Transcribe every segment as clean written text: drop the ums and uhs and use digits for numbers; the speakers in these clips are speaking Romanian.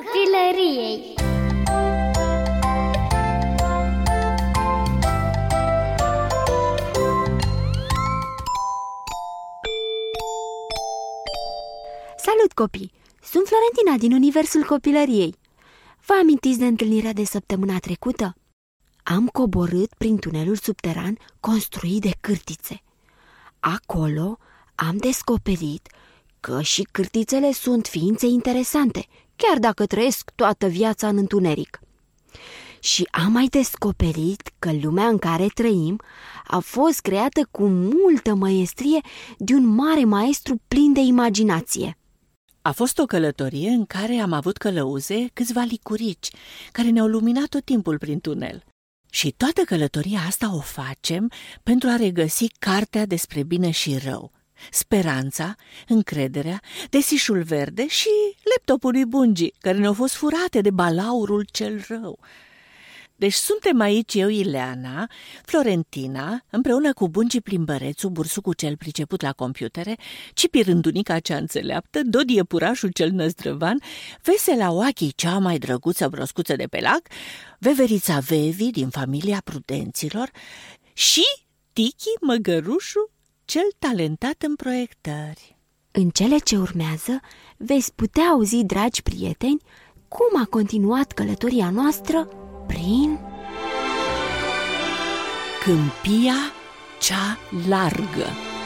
copilăriei. Salut, copii! Sunt Florentina din Universul Copilăriei. Vă amintiți de întâlnirea de săptămâna trecută? Am coborât prin tunelul subteran construit de cârtițe. Acolo am descoperit că și cârtițele sunt ființe interesante, chiar dacă trăiesc toată viața în întuneric. Și am mai descoperit că lumea în care trăim a fost creată cu multă măiestrie de un mare maestru plin de imaginație. A fost o călătorie în care am avut călăuze câțiva licurici, care ne-au luminat tot timpul prin tunel. Și toată călătoria asta o facem pentru a regăsi cartea despre bine și rău, speranța, încrederea, desișul verde și laptopul lui Bungi, care ne-au fost furate de balaurul cel rău. Deci suntem aici eu, Ileana, Florentina, împreună cu Bungi Plimbărețul, bursucul cel priceput la computere, Cipi Rândunica cea înțeleaptă, Dodi iepurașul cel năzdrăvan, Vesela Oachii cea mai drăguță broscuță de pe lac, Veverița Vevi din familia prudenților și Tiki Măgărușul cel talentat în proiectări. În cele ce urmează veți putea auzi, dragi prieteni, cum a continuat călătoria noastră prin Câmpia cea largă.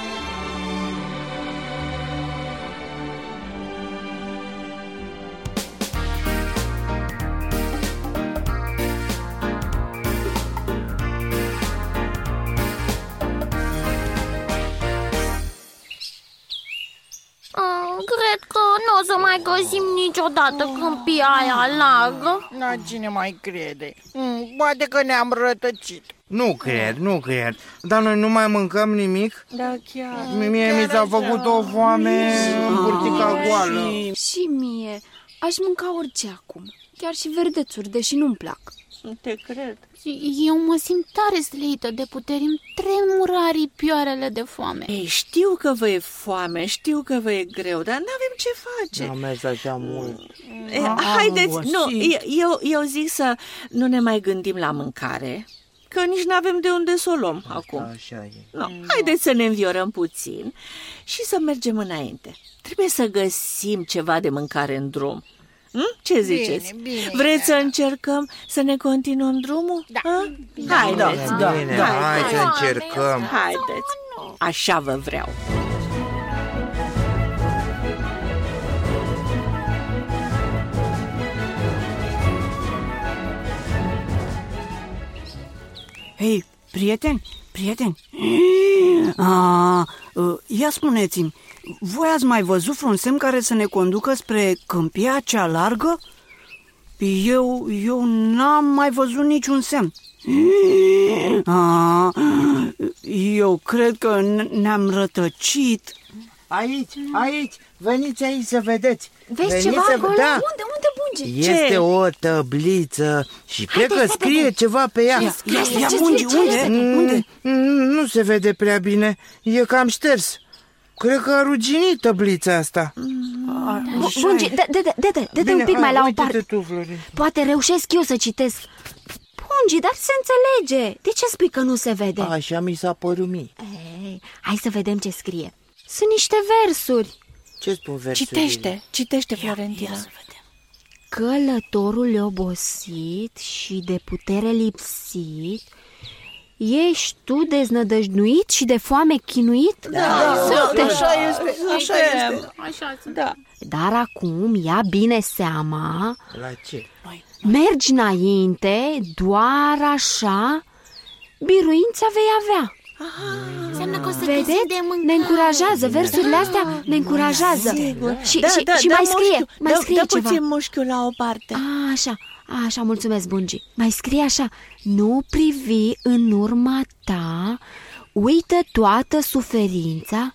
Cred că nu o să mai găsim niciodată câmpia aia largă. Na, cine mai crede? Poate că ne-am rătăcit. Nu cred. Dar noi nu mai mâncăm nimic? Da, chiar. Mie mi s-a făcut o foame în burtica goală. Și mie. Aș mânca orice acum. Chiar și verdețuri, deși nu-mi plac. Te cred. Eu mă simt tare sleită de puteri, îmi tremură aripioarele de foame. Ei, știu că vă e foame, știu că vă e greu, dar n-avem ce face. Am mers așa mult. Haideți, eu zic să nu ne mai gândim la mâncare, că nici n-avem de unde să o luăm acum. Așa e. Haideți să ne înviorăm puțin și să mergem înainte. Trebuie să găsim ceva de mâncare în drum. Ce ziceți? Bine, vreți să încercăm să ne continuăm drumul? Da. Haideți. Hai să încercăm. Haideți. Așa vă vreau. Hei, prieteni, ia spuneți-mi, voi ați mai văzut vreun semn care să ne conducă spre câmpia cea largă? Eu n-am mai văzut niciun semn. Eu cred că ne-am rătăcit. Aici, veniți aici să vedeți. Vezi ceva acolo? Da. Unde, Bungi? Este o tabliță și cred că scrie ceva pe ea. Ia Bungi, unde? Nu se vede prea bine, e cam șters. Cred că a ruginit tablița asta. Bungi, dă un pic mai la o parte. Tu, Florin. Poate reușesc eu să citesc. Bungi, dar se înțelege. De ce spui că nu se vede? Așa mi s-a părut mie. Hai să vedem ce scrie. Sunt niște versuri. Ce spun versurile? Citește, Florentina. Călătorul obosit și de putere lipsit, ești tu deznădăjduit și de foame chinuit? Da, așa este. Da. Dar acum ia bine seama. La ce? Mergi înainte, doar așa, biruința vei avea. Înseamnă că o să vedeți? găsim de mâncare. Ne încurajează, versurile astea ne încurajează. Și mai scrie dă ceva. puțin mușchiul la o parte. Așa, mulțumesc, Bungi. Mai scrie așa: nu privi în urma ta, uită toată suferința,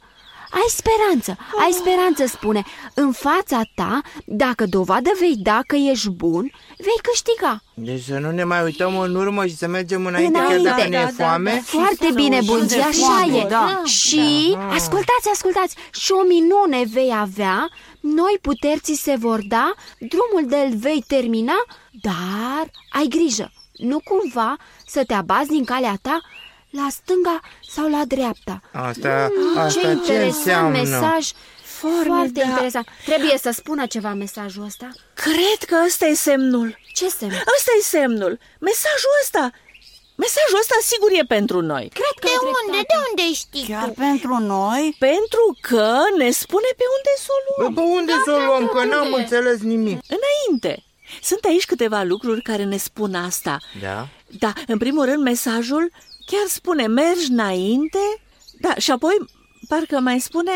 ai speranță, spune. În fața ta, dacă dovadă vei da că ești bun, vei câștiga. Deci să nu ne mai uităm în urmă și să mergem înainte, chiar dacă ne e foame? Foarte bine, Bungi, așa e. Da. Și, ascultați, și o minune vei avea, noi puteri ți se vor da, drumul de-l vei termina, dar ai grijă, nu cumva să te abazi din calea ta la stânga sau la dreapta. Asta Ce interesant înseamnă? mesaj, foarte interesant. Trebuie să spună ceva mesajul ăsta. Cred că ăsta e semnul. Ce semn? Ăsta e semnul. Mesajul ăsta sigur e pentru noi. Cred că De unde știi Chiar tu? pentru noi? Pentru că ne spune pe unde să o luăm. Pe unde să o luăm? Că n-am înțeles nimic. Înainte. Sunt aici câteva lucruri care ne spun asta. Da? Da, în primul rând mesajul chiar spune mergi înainte. Da, și apoi parcă mai spune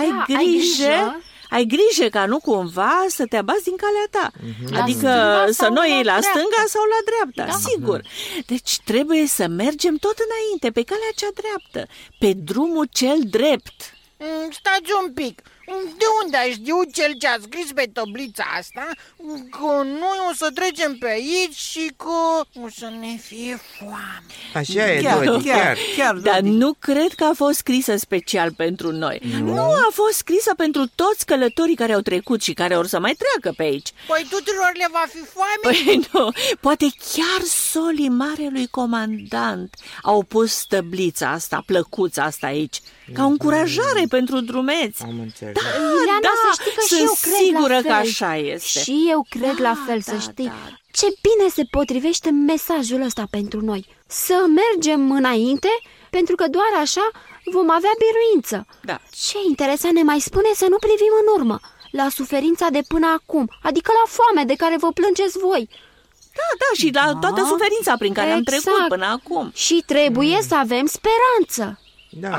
ai grijă ca nu cumva să te abazi din calea ta. Adică să nu iei la stânga sau la dreapta, sigur. Deci trebuie să mergem tot înainte, pe calea cea dreaptă, pe drumul cel drept. Stați un pic. De unde a știut cel ce a scris pe tablița asta că noi o să trecem pe aici și că o să ne fie foame? Așa e, Dodi, chiar. Dar nu cred că a fost scrisă special pentru noi. Nu a fost scrisă pentru toți călătorii care au trecut și care or să mai treacă pe aici. Păi tuturor le va fi foame? Păi nu, poate chiar solii marelui comandant au pus tăblița asta, plăcuța asta aici, ca o încurajare pentru drumeți. Am înțeles. Ileana, să știi că și eu cred sigură la fel. că așa este. Și eu cred la fel, să știi. Ce bine se potrivește mesajul ăsta pentru noi. Să mergem înainte, pentru că doar așa vom avea biruință. Da. Ce interesant ne mai spune să nu privim în urmă, la suferința de până acum, adică la foame de care vă plângeți voi. Da, și la toată suferința prin care am trecut până acum. Și trebuie să avem speranță. Da.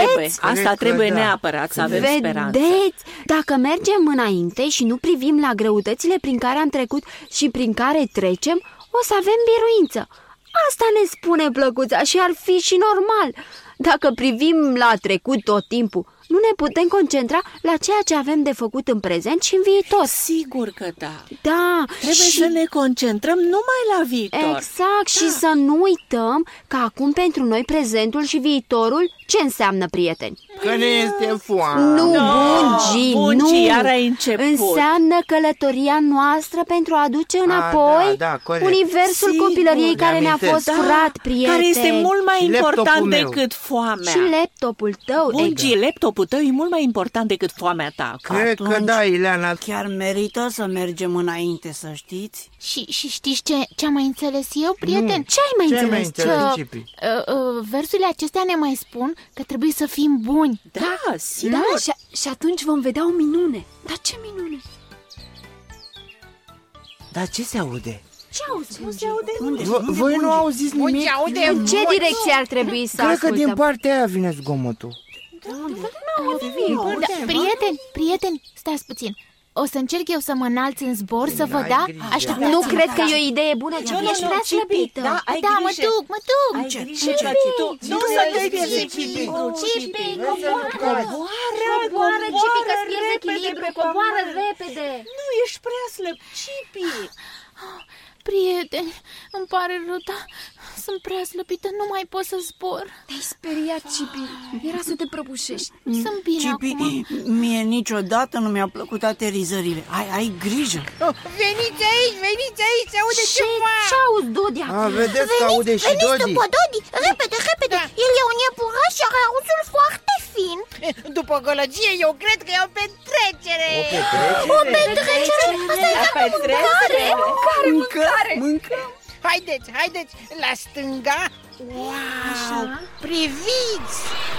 Asta trebuie da. neapărat să avem speranță. Vedeți, dacă mergem înainte și nu privim la greutățile prin care am trecut și prin care trecem, o să avem biruință. Asta ne spune plăcuța și ar fi și normal. Dacă privim la trecut tot timpul, nu ne putem concentra la ceea ce avem de făcut în prezent și în viitor. Sigur că da. Da, Trebuie să ne concentrăm numai la viitor. Exact, și să nu uităm că acum pentru noi prezentul și viitorul ce înseamnă, prieteni? Că ne este foame. Nu, Bungi, nu. Iar ai început. Înseamnă călătoria noastră pentru a aduce înapoi corect. universul Sigur, copilăriei care ne-a fost furat, prieteni. Care este mult mai Și important laptopul decât foamea. Și laptopul tău. Bungi, laptopul tău e mult mai important decât foamea ta. Cred că da, Ileana. Chiar merită să mergem înainte, să știți? Și știți ce am mai înțeles eu, prieten? Ce ai mai înțeles? Cipi? Versurile acestea ne mai spun că trebuie să fim buni. Da, sigur. Da, și atunci vom vedea o minune. Dar ce minune? Dar ce se aude? Ce auzi? Nu se aude Voi nu auziți nimic? Bungi, aude În ce direcție ar trebui să Cred că ascultăm? din partea aia vine zgomotul. Prieteni, stați puțin. O să încerc eu să mă înalț în zbor, să vă da? Așteptați. Nu cred că e o idee bună, ci ești prea slăbită. Da, mă duc. Ai grijă, nu să te pierzi, Cipi. Cipi, coboară, Cipi, că-ți pierzi echilibru, coboară repede. Nu, ești prea slăb, Cipi. Prieteni, îmi pare rău, dar sunt prea slăbită, nu mai pot să zbor. Te-ai speriat, Cipi. Era să te prăbușești. Sunt bine Cipi, acum. mie niciodată nu mi-au plăcut aterizările. Ai grijă. Veniți aici, se aude ceva. Ce auzi, Dodi? Vedeți că aude și Dodi. După Dodi, repede, El e un iepuraș și are auzul foarte fin. După gălăgie, eu cred că e o petrecere. O petrecere? Asta e mâncare. Mâncăm. Haideți, la stânga. Wow, priviți!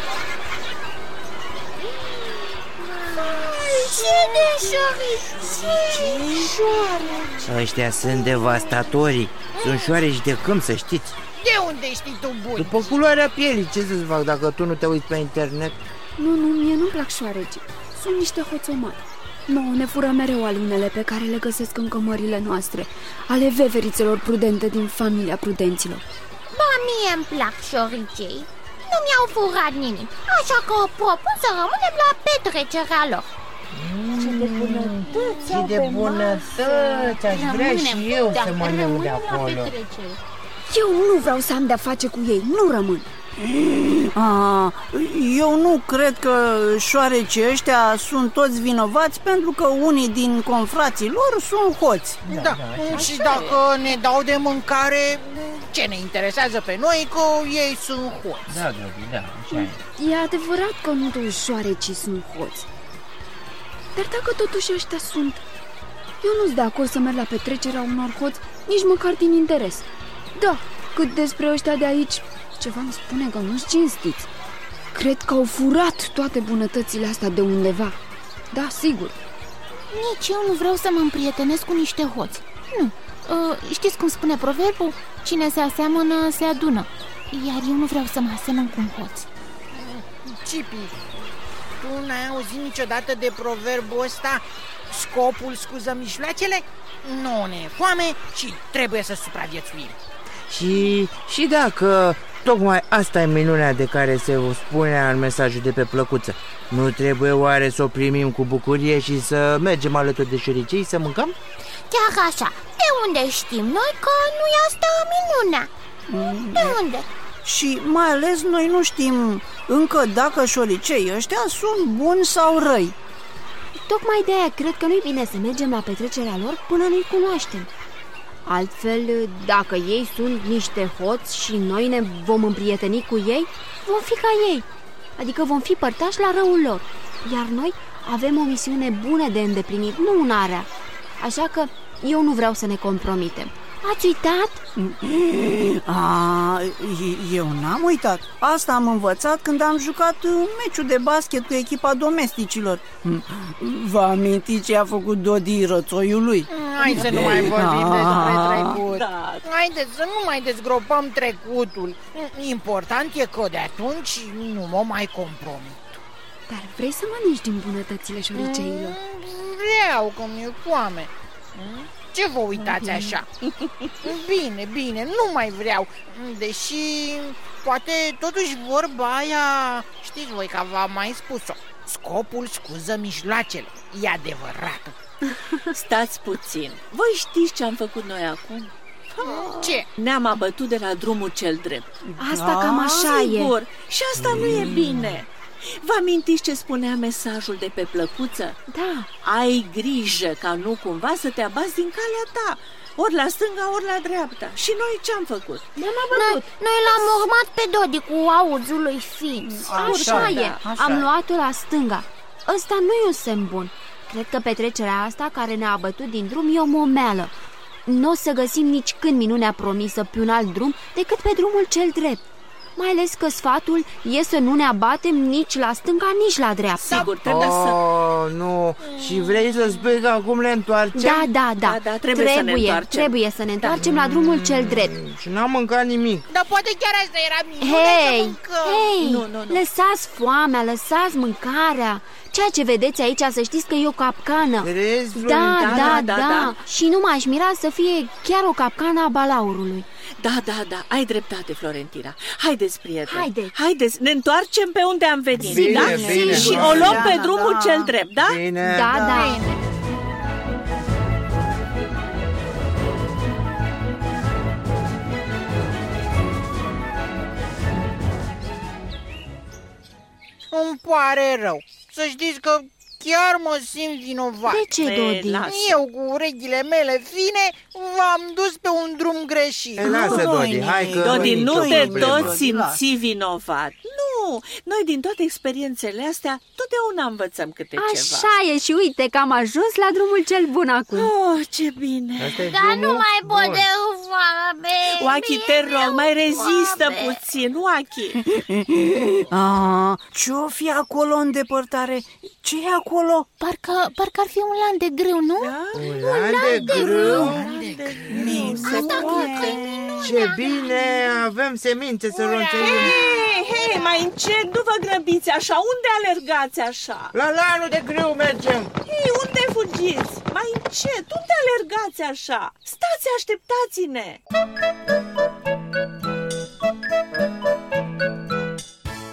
Ăștia sunt devastatorii. Sunt șoareci de câmp, să știți. De unde știi tu, bun? După culoarea pielii, ce să-ți fac dacă tu nu te uiți pe internet? Nu, mie nu-mi plac șoareci. Sunt niște hoțomari. Nouă ne fură mereu alunele pe care le găsesc în cămările noastre, ale veverițelor prudente din familia prudenților. Ba, mie îmi plac șoricei. Nu mi-au furat nimic, așa că propun să rămânem la petrecerea lor. Ce de bunătăți Ce de bunătăți, aș vrea și eu să mănânc de acolo. Eu nu vreau să am de-a face cu ei, nu rămân. Eu nu cred că șoarecii ăștia sunt toți vinovați pentru că unii din confrații lor sunt hoți. Da, și dacă ne dau de mâncare, ce ne interesează pe noi că ei sunt hoți? Da, Dobi, da, așa e. E adevărat că nu toți șoarecii sunt hoți. Dar dacă totuși ăștia sunt, eu nu-s de acord să merg la petrecerea unor hoți, nici măcar din interes. Da, cât despre ăștia de aici, ceva îmi spune că nu-s cinstiți. Cred că au furat toate bunătățile astea de undeva. Da, sigur. Nici eu nu vreau să mă împrietenesc cu niște hoți. Nu, știți cum spune proverbul? Cine se aseamănă, se adună. Iar eu nu vreau să mă asemăn cu un hoț. Cipi, tu n-ai auzit niciodată de proverbul ăsta? Scopul scuză mijloacele? Nu ne e foame și trebuie să supraviețuim. Și dacă tocmai asta e minunea de care se spune în mesajul de pe plăcuță, nu trebuie oare să o primim cu bucurie și să mergem alături de șoricei să mâncăm? Chiar așa, de unde știm noi că nu e asta minunea? De unde? Și mai ales noi nu știm încă dacă șoricei ăștia sunt buni sau răi. Tocmai de aia cred că nu-i bine să mergem la petrecerea lor până nu-i cunoaștem. Altfel, dacă ei sunt niște hoți și noi ne vom împrieteni cu ei, vom fi ca ei. Adică vom fi părtași la răul lor. Iar noi avem o misiune bună de îndeplinit, nu una rea. Așa că eu nu vreau să ne compromitem. Ați uitat? Eu n-am uitat. Asta am învățat când am jucat meciul de basket cu echipa domesticilor. Vă amintiți ce a făcut Dodi rățoiului? Hai să nu mai vorbim despre trecut. Haideți să nu mai dezgropăm trecutul. Important e că de atunci nu mă mai compromit. Dar vrei să mănânci din bunătățile șoriceilor? Vreau, că mi-e foame. Ce vă uitați așa? Bine, nu mai vreau. Deși poate totuși vorba aia, știți voi că v-am mai spus-o, scopul scuză mijloacele. E adevărată. Stați puțin. Voi știți ce am făcut noi acum? Ce? Ne-am abătut de la drumul cel drept. Asta cam așa Sigur. e. Și asta nu e bine. Vă amintiți ce spunea mesajul de pe plăcuță? Da. Ai grijă ca nu cumva să te abazi din calea ta, ori la stânga, ori la dreapta. Și noi ce-am făcut? Ne-am abătut. Noi l-am urmat pe Dodi cu auzul lui fix. Așa e, așa am e. luat-o la stânga. Ăsta nu e un semn bun. Cred că petrecerea asta care ne-a abătut din drum e o momeală. Nu o să găsim nici când minunea promisă pe un alt drum decât pe drumul cel drept. Mai ales că sfatul e să nu ne abatem nici la stânga, nici la dreapta. Sigur, trebuie să... Nu, și vrei să spui că acum le întoarcem? Da, trebuie să ne întoarcem. Trebuie să ne întoarcem la drumul cel drept. Și n-am mâncat nimic. Dar poate chiar asta era minunea să mâncăm. Hei, Nu. lăsați foamea, lăsați mâncarea. Ceea ce vedeți aici, să știți că e o capcană. Crezi, Da. Și nu m-aș mira să fie chiar o capcană a balaurului. Da, ai dreptate, Florentina. Haideți, prieteni. Haideți. Ne întoarcem pe unde am venit, Bine, da? bine. Și o luăm pe drumul cel drept, da? Bine, Da. Îmi pare rău. Să știți că chiar mă simt vinovat. De ce, Dodi? Lasă. Eu cu urechile mele fine v-am dus pe un drum greșit. Lasă, Dodi, hai că... Dodi, nicio nu te problemă. tot simți vinovat. Nu, noi din toate experiențele astea totdeauna învățăm câte ceva. Așa e și uite că am ajuns la drumul cel bun acum. Oh, ce bine. Asta e Dar nu drumul mai pot bun. de foame. Oachi, te rog, mai rezistă foame. puțin, Oachi. Ce-o fi acolo în depărtare? Ce e acolo? Parcă ar fi un lan de grâu, nu? Un lan de grâu? Asta Ce bine, avem semințe să ronțăim. Hei, mai încet, nu vă grăbiți așa. Unde alergați așa? La lanul de grâu mergem. Hei, unde fugiți? Mai încet, unde alergați așa? Stați, așteptați-ne!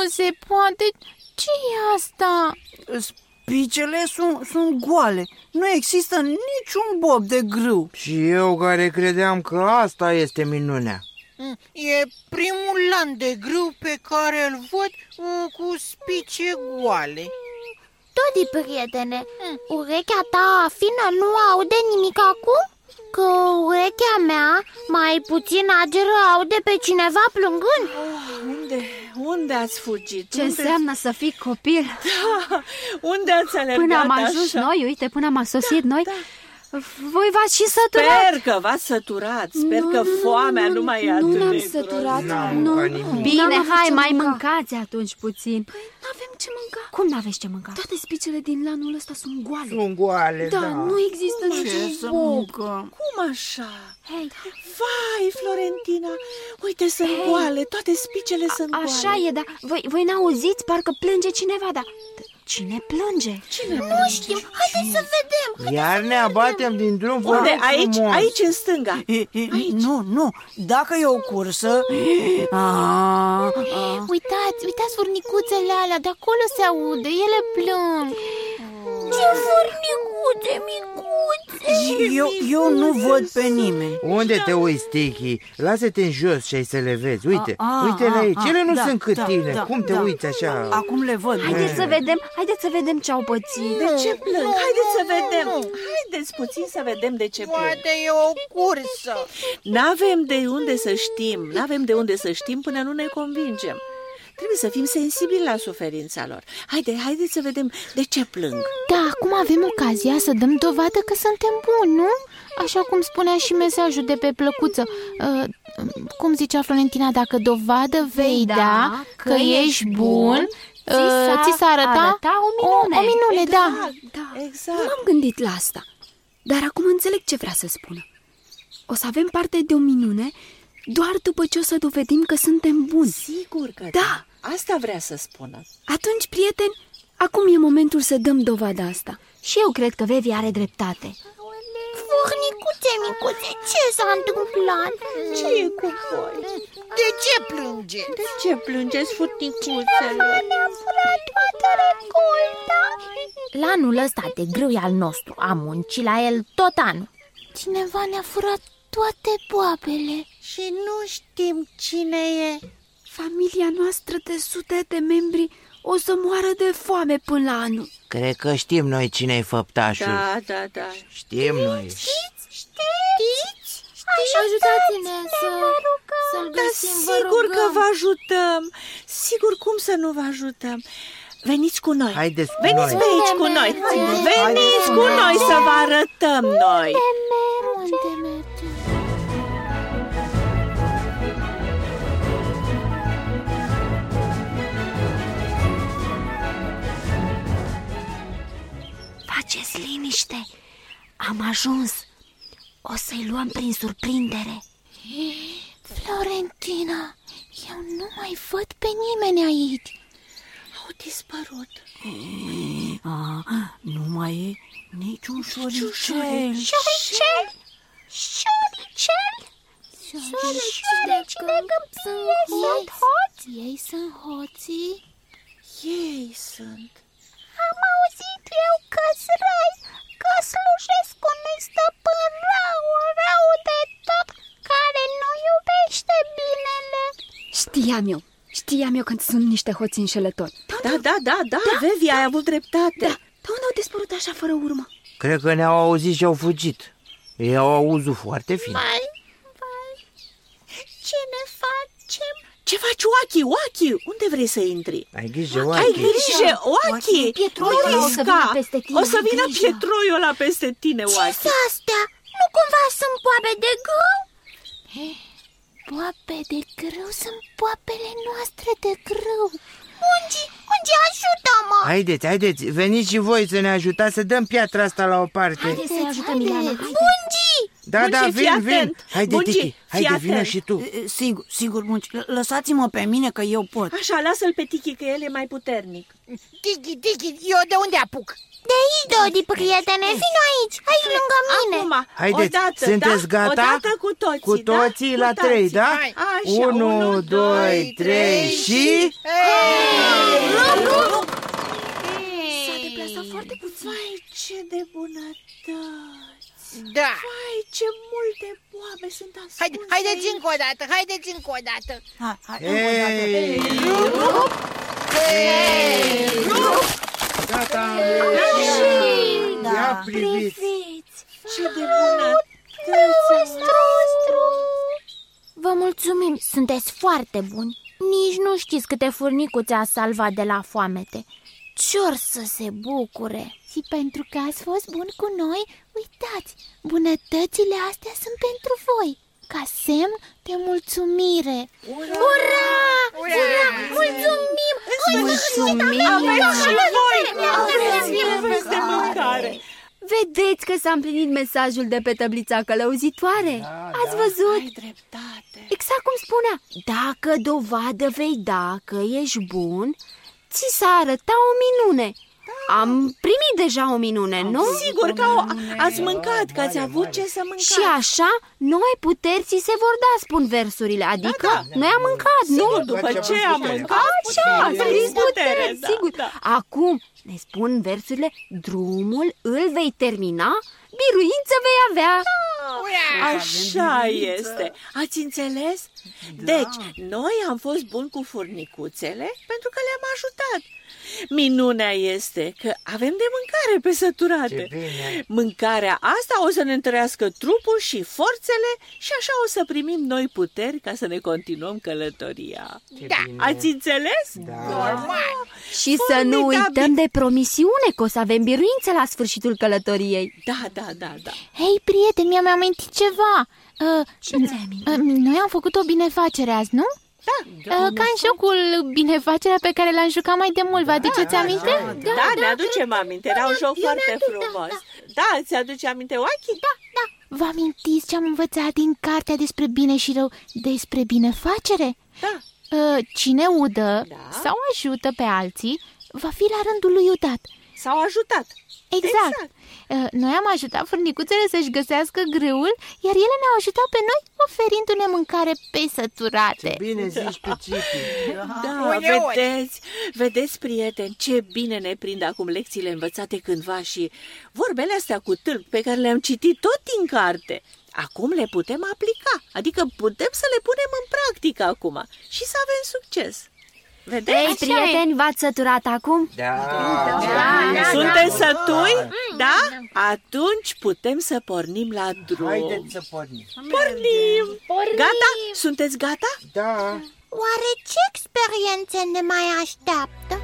se poate. Ce e asta? Spicele sunt goale. Nu există niciun bob de grâu. Și eu care credeam că asta este minunea. E primul lan de grâu pe care îl văd cu spice goale. Todi, prietene, urechea ta fină nu aude nimic acum? Că urechea mea, mai puțin ageră, aude pe cineva plângând. Unde ați fugit? Ce înseamnă să fii copil? Da, unde ați alergat? Până am ajuns așa? noi, uite, până am sosit noi. Voi v-ați și săturat. Sper că v-ați săturat. Sper că foamea nu mai e atât de Nu ne-am groază. săturat. N-am Nu. mâncat nimic. Bine, N-am avut hai, ce mai mânca. mâncați atunci puțin. N-avem ce mânca. Cum n-aveți ce mânca? Toate spicele din lanul ăsta sunt goale. Sunt goale, Da, da. nu există Ce niciun să bob. mâncăm? Cum așa? Hei, Vai, Florentina, uite, sunt goale, toate spicele sunt goale. așa e, dar voi n-auziți? Parcă plânge cineva, dar cine plânge? Nu știm, haideți să vedem. Iar ne abatem din drum. vă Unde? rog Aici? frumos. Aici, în stânga. Nu. Dacă e o cursă... Uitați furnicuțele alea, de acolo se aude, ele plâng. Ce furnicuțe micuțe. Eu nu văd pe nimeni. Unde te uiți, Tiki? Lasă-te în jos și ai să le vezi. Uite-le aici. Ele nu sunt cât tine. Cum te uiți așa? Acum le văd. Haideți să vedem ce au pățit. De ce plâng? Haideți să vedem. Haideți puțin să vedem de ce plâng. Poate e o cursă. N-avem de unde să știm. N-avem de unde să știm până nu ne convingem. Trebuie să fim sensibili la suferința lor. Haideți să vedem de ce plâng. Da, acum avem ocazia să dăm dovadă că suntem buni, nu? Așa cum spunea și mesajul de pe plăcuță. Cum zicea Florentina, dacă dovadă vei da că ești bun, ți s-a arăta o minune, da. Exact. Nu m-am gândit la asta. Dar acum înțeleg ce vrea să spună. O să avem parte de o minune doar după ce o să dovedim că suntem buni. Sigur că Da. Asta vrea să spună. Atunci, prieteni, acum e momentul să dăm dovada asta. Și eu cred că Vevi are dreptate. Furnicuțe micuțe, ce s-a întâmplat? Ce e cu voi? De ce plângeți? De ce plângeți, furnicuțele? Ne-a furat toată recolta. Lanul ăsta de grâu e al nostru. Am muncit la el tot anul. Cineva ne-a furat toate boabele. Și nu știm cine e. Familia noastră de sute de membri o să moară de foame până la anul. Cred că știm noi cine-i făptașul. Da. Știm noi. Știți? Ajutați-ne să-l găsim, vă Sigur rugăm. că vă ajutăm. Sigur, cum să nu vă ajutăm? Veniți cu noi. Haideți cu Veniți noi. pe aici cu noi. Veniți cu noi să vă arătăm noi. Unde mergem? Faceți liniște, am ajuns. O să-i luăm prin surprindere. Florentina, eu nu mai văd pe nimeni aici. Au dispărut. Nu mai e niciun șoricel. Șoricel? Șoricel că sunt hoți? Ei sunt hoții? Ei sunt. Am auzit eu că-s răi, că slujesc unui stăpân rău de tot, care nu iubește binele. Știam eu că sunt niște hoți înșelători. Da, Vevi, ai avut dreptate. Da, dar unde au dispărut așa fără urmă? Cred că ne-au auzit și au fugit. Ei au auzul foarte fin. Vai, ce ne facem? Ce faci, Oachi? Unde vrei să intri? Ai grijă, Ai Oachi. grijă, Oachi! Pietroiul Nu o să risca! vină peste tine, O să ai vină grijă. pietroiul ăla peste tine, Oachi. Ce-s astea? Nu cumva sunt boabe de grâu? Boabe de grâu sunt boabele noastre de grâu. Ungi, ajută-mă! Haideți, veniți și voi să ne ajutați să dăm piatra asta la o parte. Haideți să-i ajutăm, Ileana. Bungi! Da, Bungi, fii vin. atent. Haide, Bungi, Tiki, fii haide, vină atent. și tu. Sigur, Bungi, lăsați-mă pe mine că eu pot. Așa, lasă-l pe Tiki, că el e mai puternic. Tiki, eu de unde apuc? De aici, Dodi, prietene, vino aici, aici lângă mine. Acum, Haideți, odată, sunteți da? gata? Odată cu toții, Cu toții la 3, da? Hai. Așa, 1, 2, 3 și... Hei! Da. Vai, ce multe boabe sunt ascunse. Haideți încă o dată, haideți încă o dată. Hei! Gata, ia priviți! Ce de bună! Vă mulțumim, sunteți foarte buni. Nici nu știți câte furnicuțe a salvat de la foamete. Ce-or să se bucure! Și pentru că ați fost buni cu noi, uitați, bunătățile astea sunt pentru voi, ca semn de mulțumire. Ura! Ura! Mulțumim! Aveți și voi! Aveți de mâncare! Vedeți că s-a împlinit mesajul de pe tablița călăuzitoare? Ați văzut? Ai dreptate. Exact cum spunea. Dacă dovadă vei da că ești bun, ți s-a arăta o minune. Am primit deja o minune, nu? Sigur că ați mâncat, că ați avut ce să mâncați. Și așa, noi puteri ți se vor da, spun versurile. Adică, noi am mâncat, sigur, nu? după ce am mâncat, așa, scris puteri, da, sigur. da. Acum, ne spun versurile, drumul îl vei termina, biruință vei avea. Așa este. Ați înțeles? Deci, noi am fost buni cu furnicuțele pentru că le-am ajutat. Minunea este că avem de mâncare pe săturate. Mâncarea asta o să ne întărească trupul și forțele și așa o să primim noi puteri ca să ne continuăm călătoria. Ați înțeles? Și să nu uităm de promisiune că o să avem biruințe la sfârșitul călătoriei. Da. Hei, prieteni, mi-am amintit ceva. Ce ți-ai amintit? Noi am făcut o binefacere azi, nu? Ca în jocul binefacerea pe care l-am jucat mai de mult, vă aduceți aminte? Da, ne aducem aminte, era un joc foarte frumos. Da, ți-aduce aminte, Oachi? Da. Vă amintiți ce am învățat din cartea despre bine și rău, despre binefacere? Da. Cine udă sau ajută pe alții, va fi la rândul lui udat. S-au ajutat. Exact. Noi am ajutat furnicuțele să-și găsească grâul, iar ele ne-au ajutat pe noi oferindu-ne mâncare pe săturate. Ce bine zici tu, Cipi. Da, vedeți, prieteni, ce bine ne prind acum lecțiile învățate cândva și vorbele astea cu tâlc pe care le-am citit tot din carte. Acum le putem aplica, adică putem să le punem în practică acum și să avem succes. Vedeți? Ei, prieteni, v-ați săturat acum? Da. Sunteți sătui? Da? Atunci putem să pornim la drum. Haideți să pornim. Pornim! Gata? Sunteți gata? Da. Oare ce experiențe ne mai așteaptă?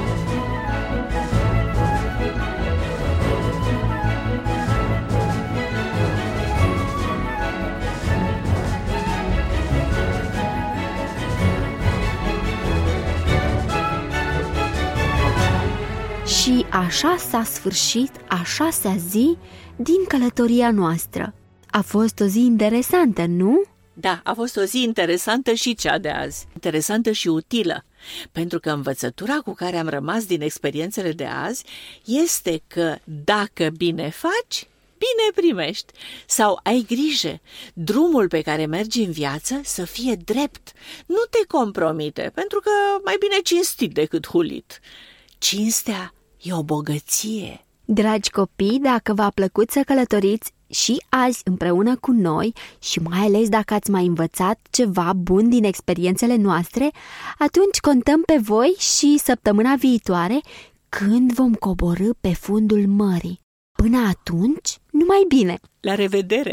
Și așa s-a sfârșit a 6-a zi din călătoria noastră. A fost o zi interesantă, nu? Da, a fost o zi interesantă și cea de azi. Interesantă și utilă, pentru că învățătura cu care am rămas din experiențele de azi este că dacă bine faci, bine primești. Sau ai grijă, drumul pe care mergi în viață să fie drept. Nu te compromite, pentru că mai bine cinstit decât hulit. Cinstea e o bogăție. Dragi copii, dacă v-a plăcut să călătoriți și azi împreună cu noi și mai ales dacă ați mai învățat ceva bun din experiențele noastre, atunci contăm pe voi și săptămâna viitoare când vom coborî pe fundul mării. Până atunci, numai bine! La revedere!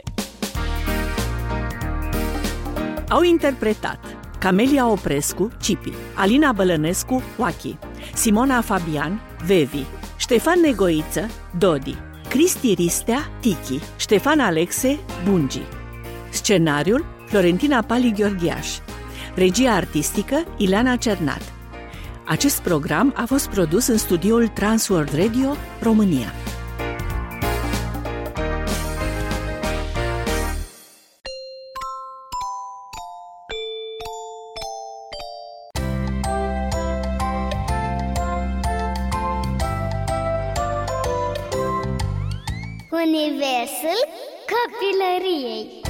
Au interpretat Camelia Oprescu, Cipi, Alina Bălănescu, Oachi, Simona Fabian, Vevi, Ștefan Negoiță, Dodi, Cristi Ristea, Tiki, Ștefan Alexe, Bungi. Scenariul Florentina Pali Gheorghiaș. Regia artistică Ileana Cernat. Acest program a fost produs în studioul Transworld Radio, România. Universul copilăriei.